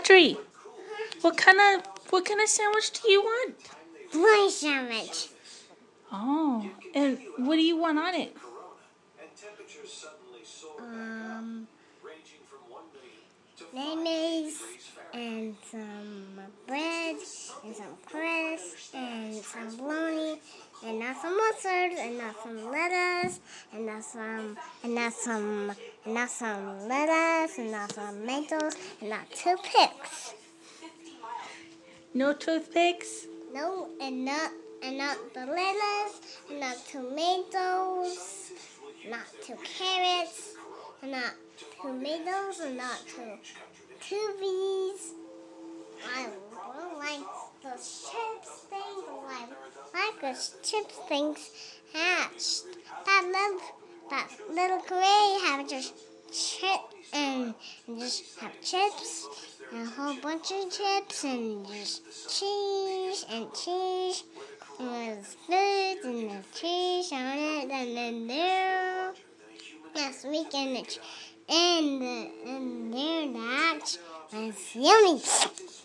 Audrey, what kind of sandwich do you want? Bologna sandwich. Oh, and what do you want on it? Mayonnaise and some bread and some crust and some bologna and not some mustard and not some lettuce and not some lettuce and not some tomatoes and not toothpicks. No toothpicks? No, and not the lettuce, and not tomatoes, not two carrots, and not tomatoes, and not two bees. I don't like those chips things. I like those chips things hatched. That little gray have just chips and a whole bunch of chips and just cheese and there's food and there's cheese on it and then there last weekend and there that was yummy.